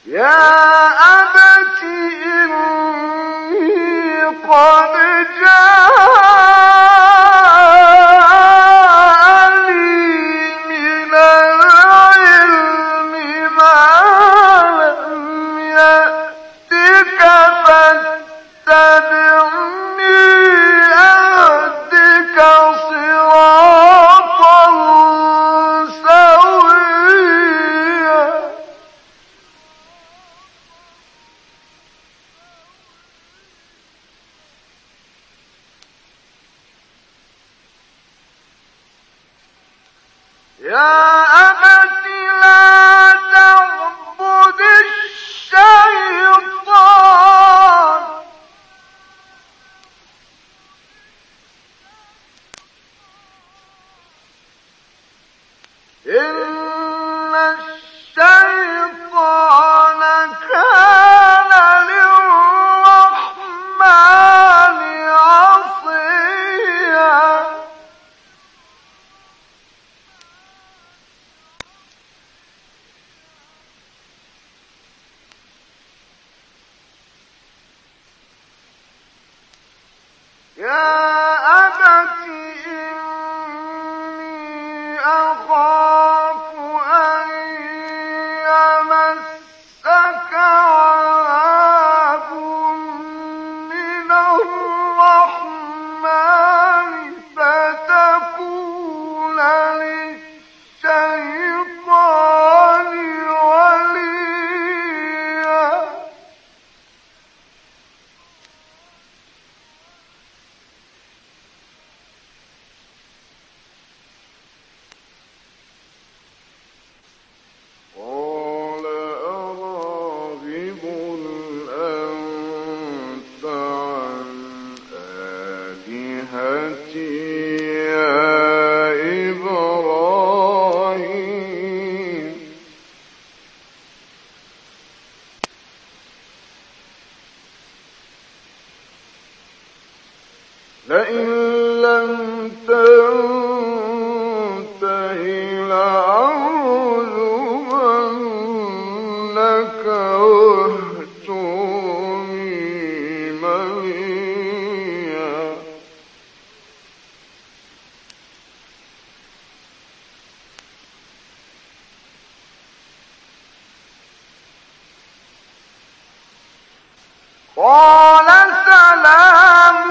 يا أبت إني قد جاءني من العلم ما لم يأتك فاتبعني أهدك صراطا سويا. يا أبت لا تعبد الشيطان إن الشيطان كان للرحمن عصيا. يا أبت إني أخاف أن يمسك عذاب من الرحمن فتكون للشيطان وليا. قال أراغب أنت عن آلهتي يا إبراهيم لئن لم تنته لأرجمنك واهجرني مليا. قال سلام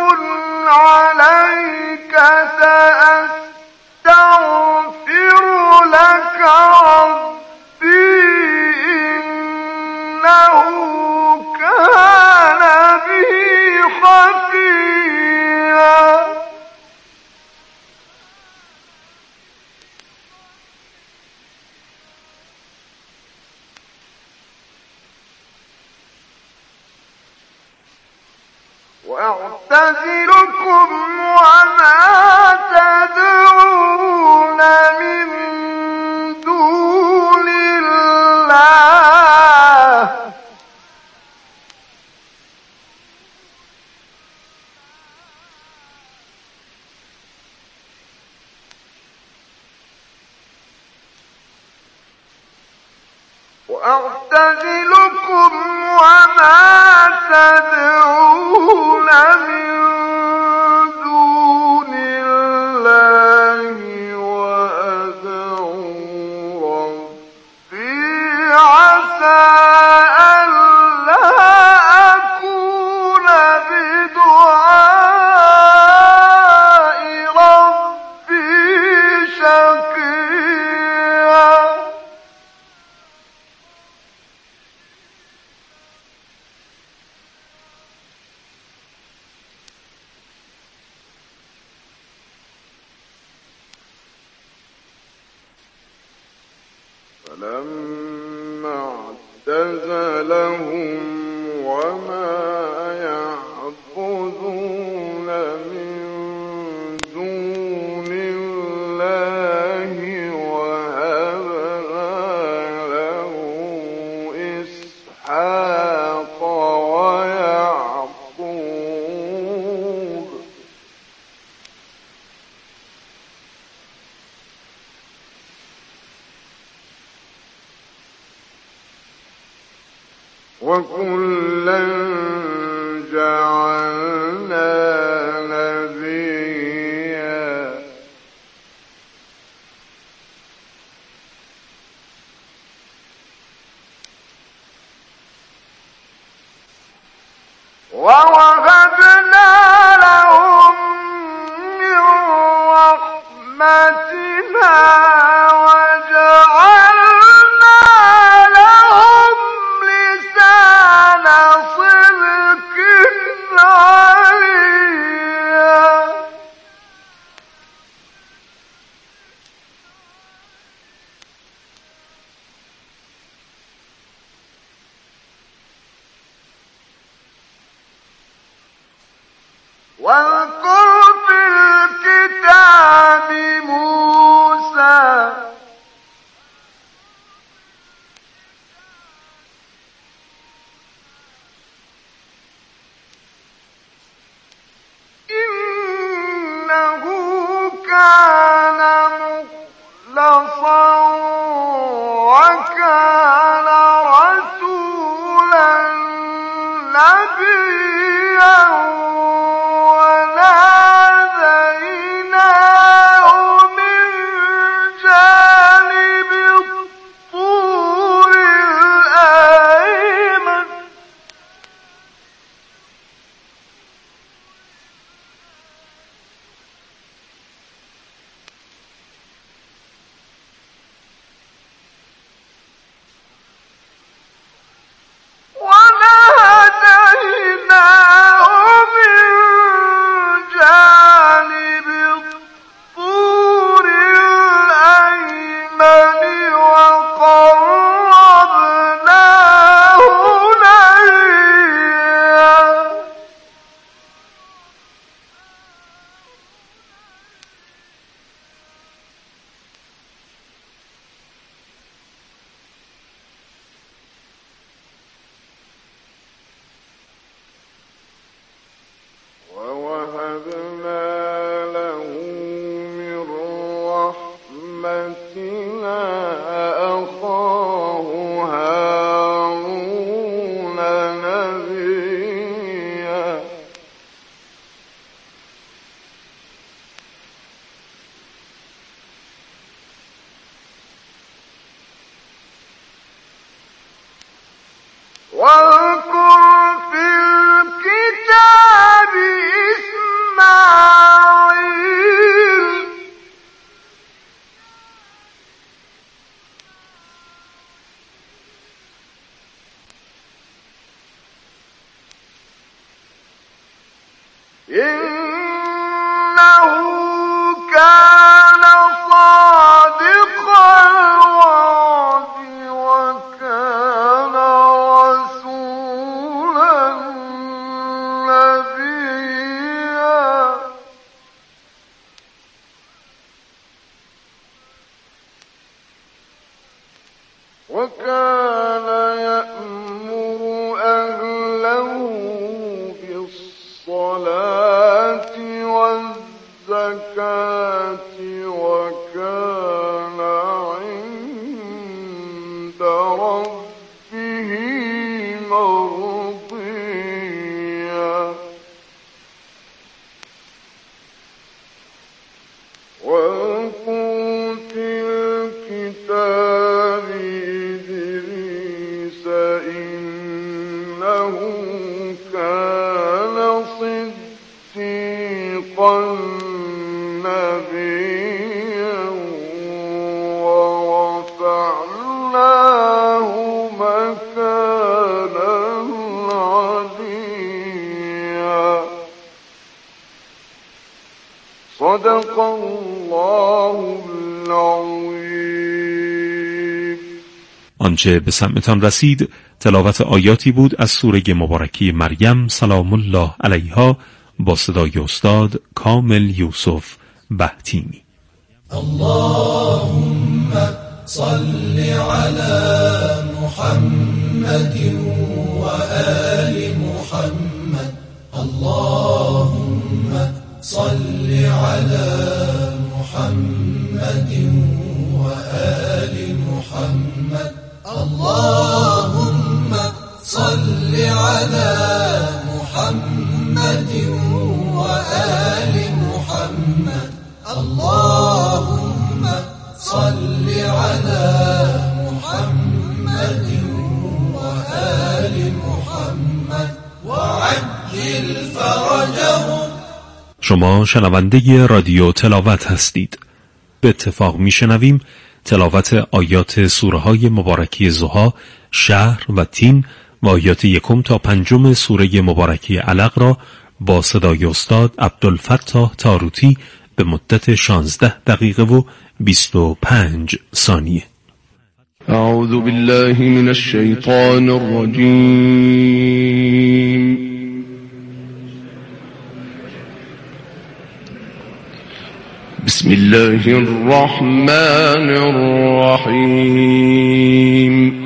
عليك سأستغفر لك ربي إنه كان بي خفيا. وأعتزلكم وما تدعون من دون الله وأعتزلكم وما تدعون من دون الله وأدعو ربي عسى ألا أكون بدعاء ربي شقيا. فلما اعتزلهم وما يعبدون من دون الله وهبنا له إسحاق ويعقوب وكلا جعلنا نبيا ووهبنا لهم من رحمتنا وجعلنا لهم لسان صدق عليا واذكر في الكتاب موسى إنه كان مخلصا وكان رسولا نبيا وناديناه من جانب الطور الأيمن وقربناه نجيا ووهبنا له من رحمتنا أخاه هارون نبيا واذكر في الكتاب إسماعيل إنه كان صادق الوعد وكان رسولا نبيا وكان يأمر أهله بالصلاة والزكاة وكان عند ربه مرضيا واذكر في الكتاب إدريس إنه كان صديقا نبيا ورفعناه مكانا عليا صدق الله العظيم. آنچه به سمعتان رسید تلاوت آیاتی بود از سوره مبارکه مریم سلام الله علیها با صدای استاد کامل یوسف بهتیمی. اللهم صل على محمد و آل محمد. اللهم صل على محمد و آل محمد. اللهم صل على محمد وآل محمد اللهم صل على محمد وآل محمد وعجل فرجهم. شما شنونده رادیو تلاوت هستید. به اتفاق میشنویم تلاوت آیات سوره های مبارکی ضحی، شهر و تین و آیات 1 تا 5 سوره مبارکی علق را با صدای استاد عبدالفتاح تاروتی به مدت 16 دقیقه و 25 ثانیه. اعوذ بالله من الشیطان الرجیم. بسم الله الرحمن الرحیم.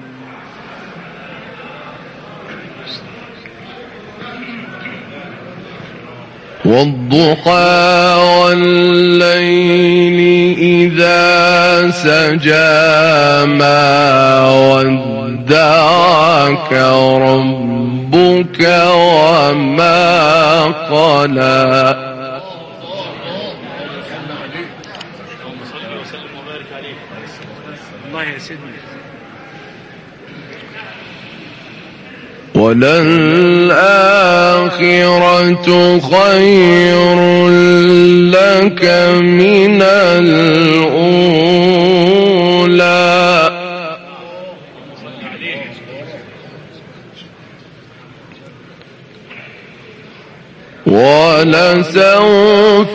والضحى والليل إذا سجى ما ودعك ربك وما قلى وللآخرة خير لك من الأولى ولسوف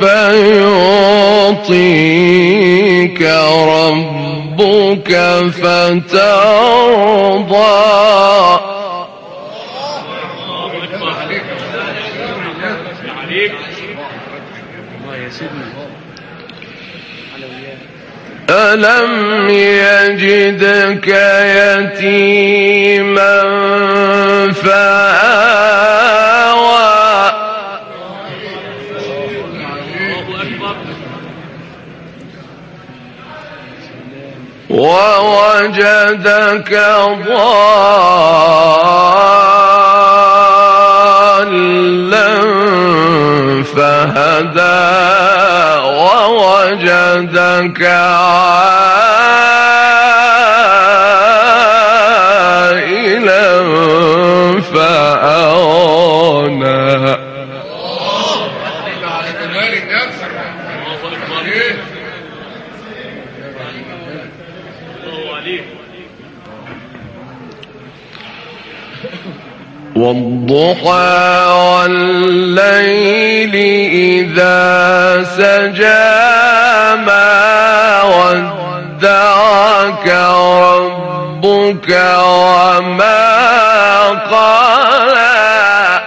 يعطيك ربك فترضى. ألم يجدك يتيما فآوى ووجدك ضالا فهدى ووجدك عائلا فأغنى. والضحى والليل إذا سجى ما ودعك ربك وما قلى.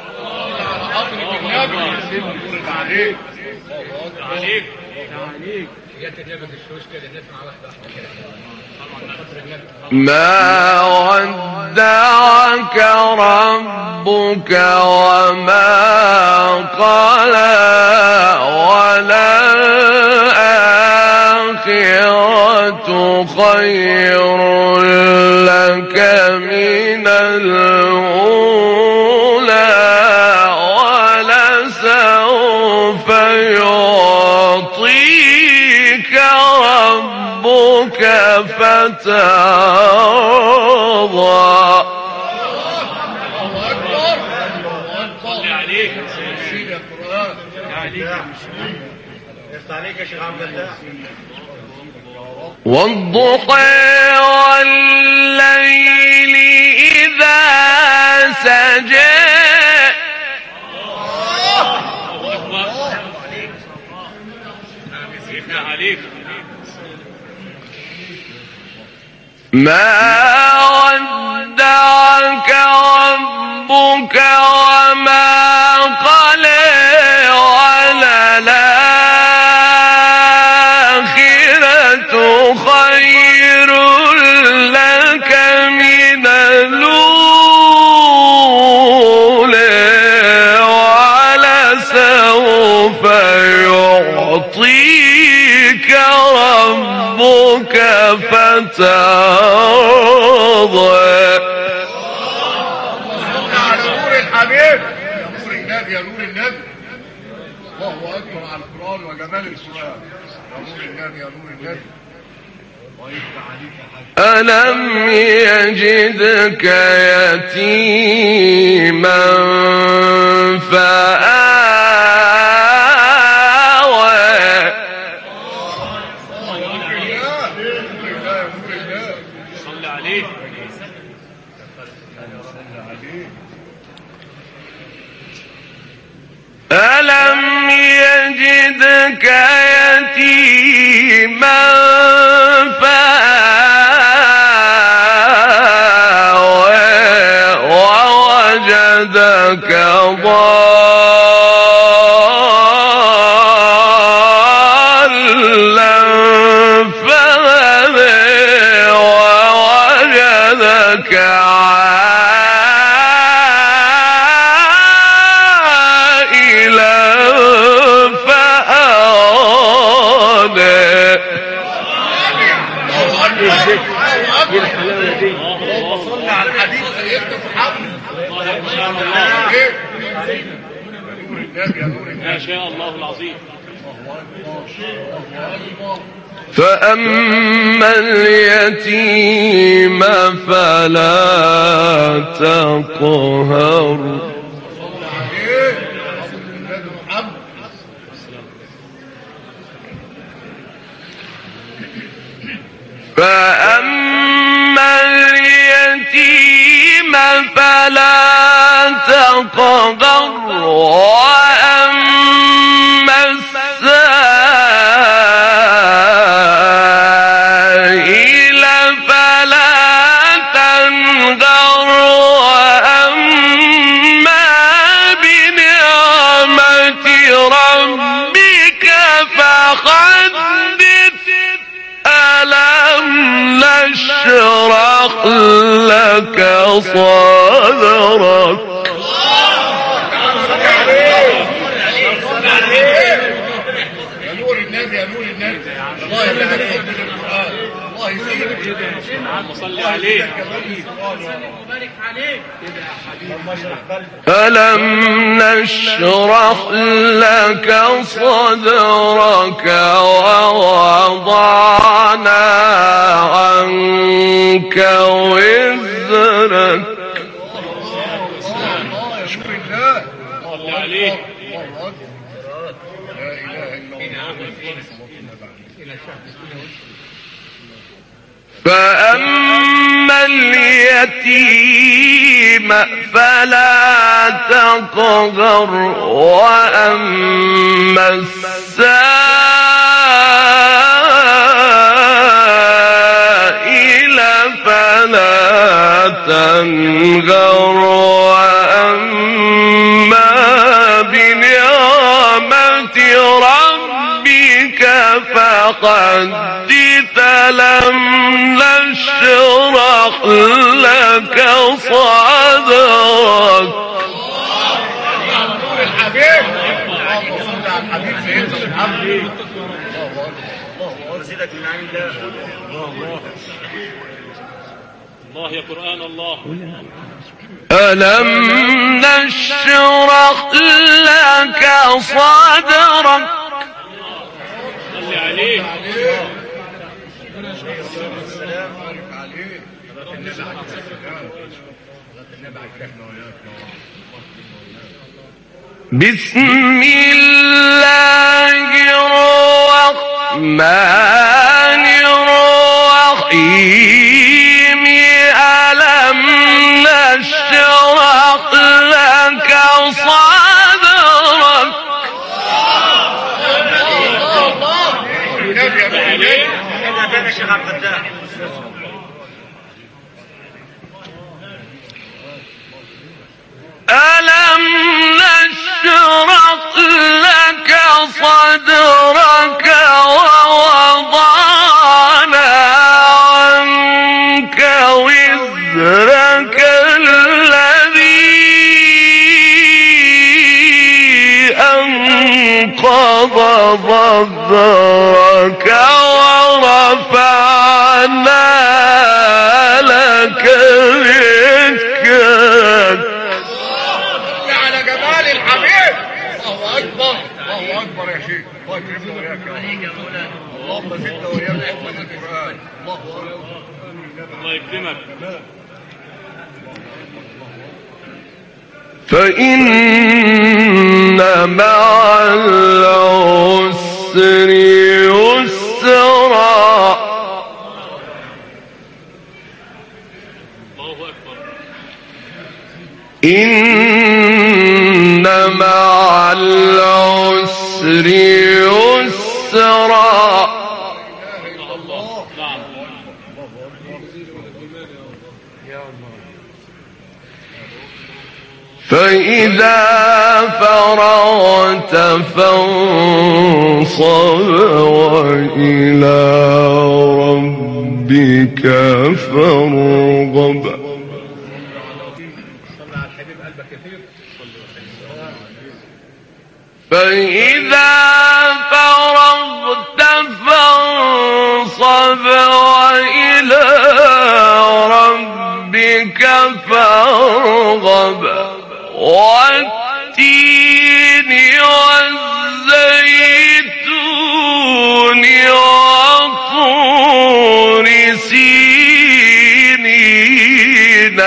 ما ودعك ربك وما قلى وللآخرة خير لك من الأولى ولسوف يعطيك ربك فترضى. والضحى والليل إذا سجى ما ودعك ربك وما قلى وللآخرة خير لك من الأولى ولسوف يعطيك ربك فترضى. الحبيب، يا نور النبي يا نور النبي. الله اكبر على القران وجمال القران. يا نور النبي يا نور النبي. ألم يجدك يتيما فآوى. صل عليه. ألم يجدك يتيما فآوى ووجدك ضالا فهدى ووجدك صل على الحديث سيدنا محمد. ما شاء الله العظيم. فأما اليتيم فلا تقهر. فأما اليتيم فلا تقهر وأما السائل فلا تنهر وأما بنعمة ربك فحدث. ألم نشرح لك صدرك. يا نور النبي يا نور النبي. الله يبارك فيك بالقران. الله يزيدك. صل عليه. ألم نشرح لك صدرك ووضعنا عنك وزرك. شكر الله. صل عليه. لا اله الا الله. فأما اليتيم فلا تقهر وأما السائل فلا تنهر وأما بنعمة ربك فحدث. لم نشرح لك صدرك. الحبيب. اللهم صل على الحبيب سيدنا محمد. وزيدك من عند الله يا قرآن الله. ألم نشرح لك صدرك. صل عليه. بسم الله الرحمن الرحيم. ألم نشرح لك صدرك. ألم نشرح لك صدرك ووضعنا عنك وزرك الذي أنقض ظهرك ورفعنا لك ذكرك. الله زدنا وإياك حفظ القرآن. الله يكرمك. فإن مع العسر يسرا إن مع العسر يسرا فإذا فرغت فانصب وإلى ربك فارغب. فإذا فرغت فانصب وإلى ربك فارغب. والتين والزيتون وطور سينين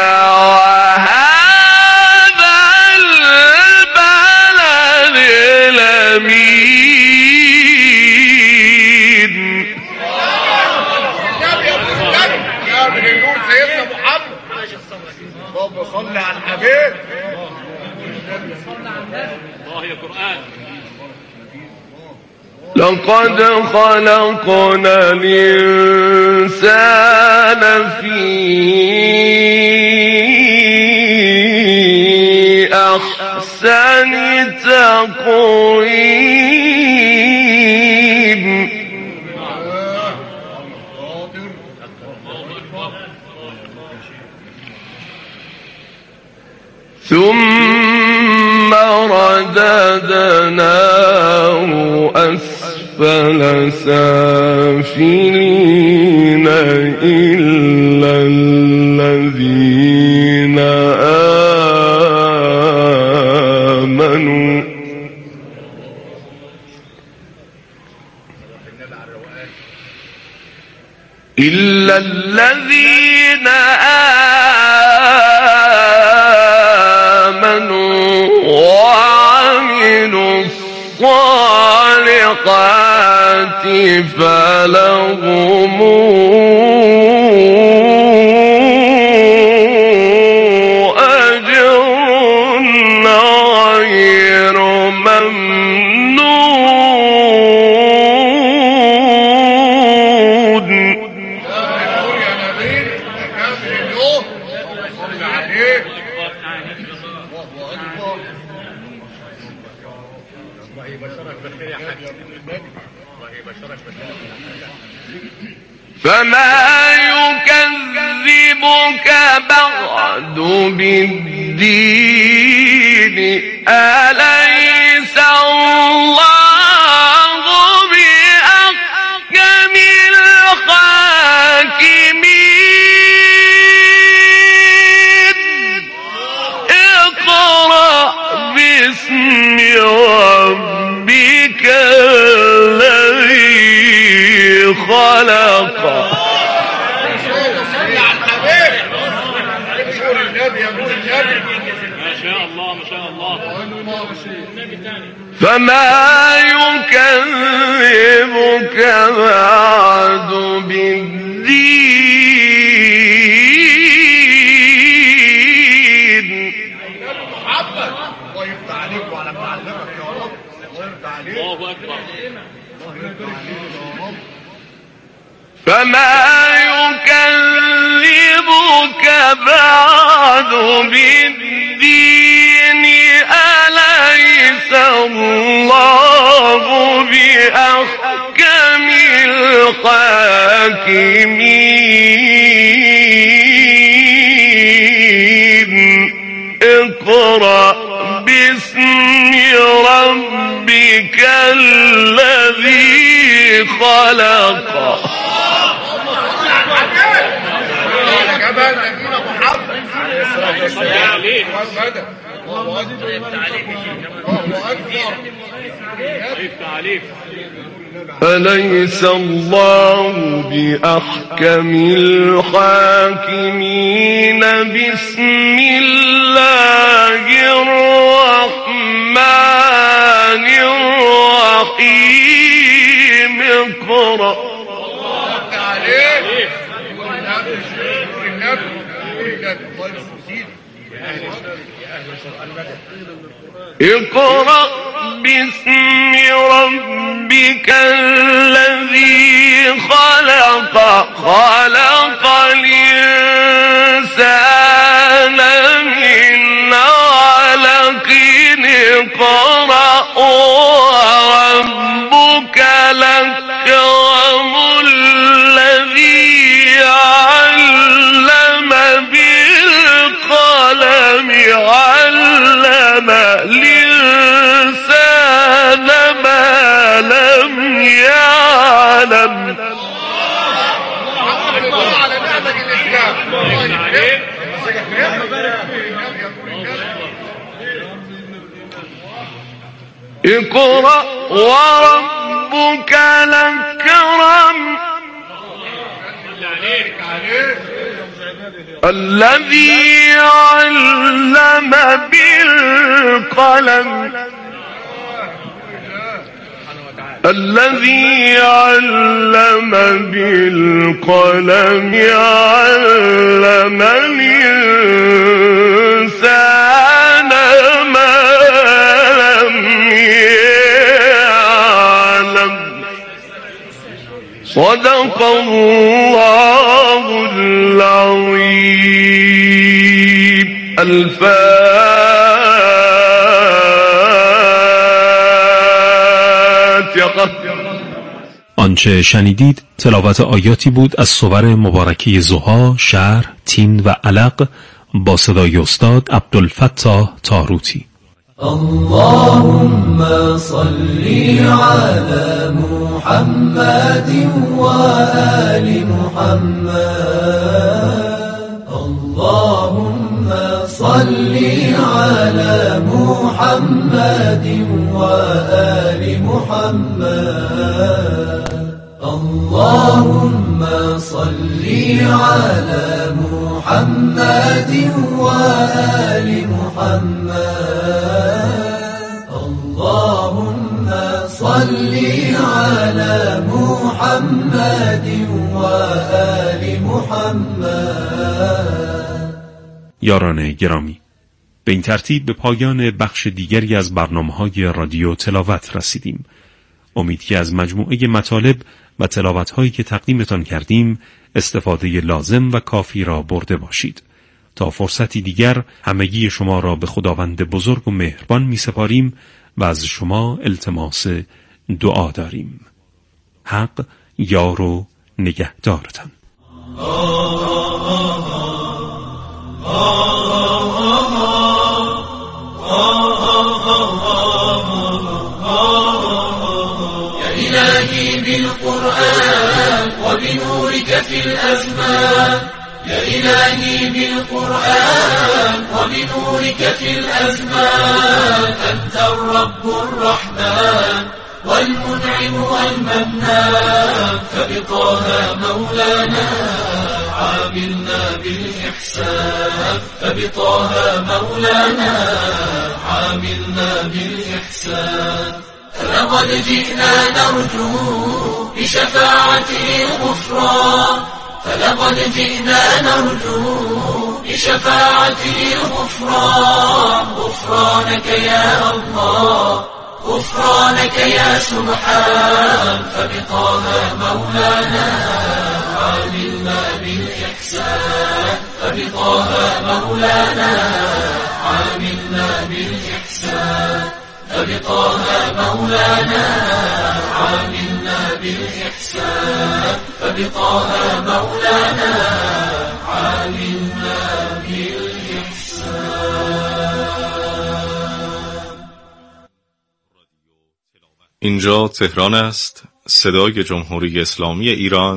وهذا البلد الأمين. يا من النور سيدنا محمد. اللهم صل على الحبيب. الله يا قرآن. لقد خلقنا الإنسان في أحسن تقويم. ثم رددناه أسفل سافلين إلا الذين آمنوا إلا الذين آمنوا وعملوا الصالحات فلهم أجر غير ممنون. يا نبي كامل اليوم. صل عليك. الله يبشرك بالخير يا حبيبي. الله يبشرك بالخير. فما يكذبك بعد بالدين أليس الله بأحكم الحاكمين. اقرأ باسم ربك الذي خلق. فما يكذبك بعد بالدين. الله يفتح عليك وعلى معلمك يا رب. الله يفتح عليك. الله أكبر. فما يكذبك بعد بالدين أليس الله بأحكم الحاكمين. اقرأ باسم ربك الذي خلق. كمان نبينا محمد عليه الصلاة والسلام. الله أكبر. أليس الله بأحكم الحاكمين بسم الله الرحمن الرحيم اقرأ اقرأ باسم ربك الذي خلق خلق الإنسان من علق اقرأ وربك الأكرم الذي علم بالقلم علم الإنسان ما لم يعلم على نعمة الإسلام. اقرأ وربك الأكرم الذي علم بالقلم الذي علم بالقلم علم الإنسان ما لم يعلم صدق الله العظيم. الفاتحة. آنچه شنیدید تلاوت آیاتی بود از سور مبارکه ضحی، شرح، تین و علق با صدای استاد عبدالفتاح تاروتی. اللهم صل على محمد وآل محمد. اللهم صل على محمد وآل محمد. اللهم صل على محمد وآل محمد. اللهم صل على محمد وآل محمد. یاران گرامی، به این ترتیب به پایان بخش دیگری از برنامه‌های رادیو تلاوت رسیدیم. امید که از مجموعه مطالب و تلاوت‌هایی که تقدیمتان کردیم استفاده لازم و کافی را برده باشید. تا فرصتی دیگر همگی شما را به خداوند بزرگ و مهربان می‌سپاریم و از شما التماس دعا داریم. حق یار و نگهدارتان. إلهي بالقرآن وبنورك في الأزمان. يا إلهي بالقرآن وبنورك في الأزمان. أنت الرب الرحمن والمنعم والمنان. فبطه مولانا عاملنا بالإحسان. فبطه مولانا عاملنا بالإحسان. لقد جئنا نرجو بشفاعته الغفران. فلقد جئنا نرجو بشفاعته الغفران. غفرانك يا الله غفرانك يا سبحان. فبطه مولانا عاملنا بالإحسان. فبطه مولانا عاملنا بالإحسان. فبطه مولانا عاملنا بالإحسان. فبطه مولانا عاملنا بالإحسان. اینجا تهران است، صدای جمهوری اسلامی ایران.